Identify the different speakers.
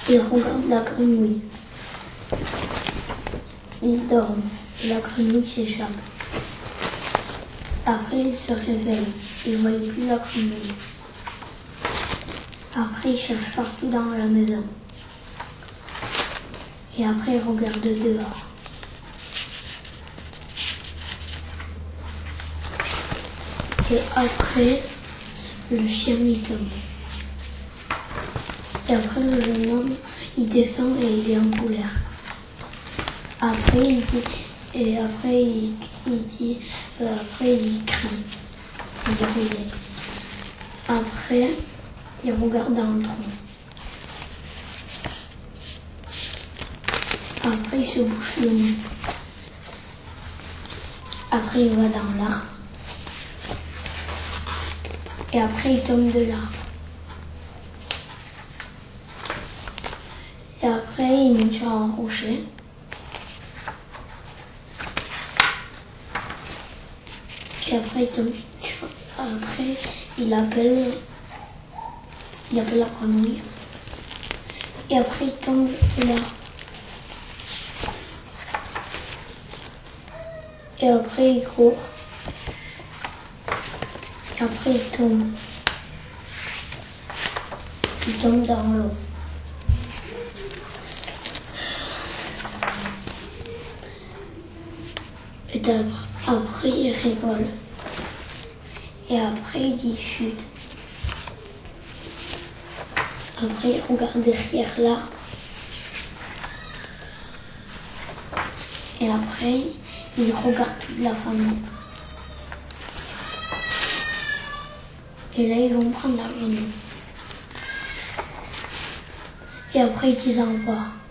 Speaker 1: Il regarde la grenouille. Il dort et la grenouille s'échappe. Après, il se réveille. Il ne voit plus la grenouille. Après, il cherche partout dans la maison. Et après, il regarde dehors. Et après, le chien il tombe. Et après, le jeune homme, il descend et il est en colère. Après, il dit, et après, après, il crie. Il est rouillé. Après, il regarde dans le tronc. Après, il se bouche le nez. Après, il va dans l'arbre. Et après, il tombe de l'arbre. Et après, il monte sur un rocher. Et après, il tombe sur... Après, il appelle la grenouille. Et après, il tombe de l'arbre. Et après, il court. Et après, il tombe. Il tombe dans l'eau. Et après, il rigole. Et après, il dit chut. Après, il regarde derrière l'arbre. Et après, il regarde toute la famille. Et là, ils vont prendre la grenouille. Et après, ils disent au revoir.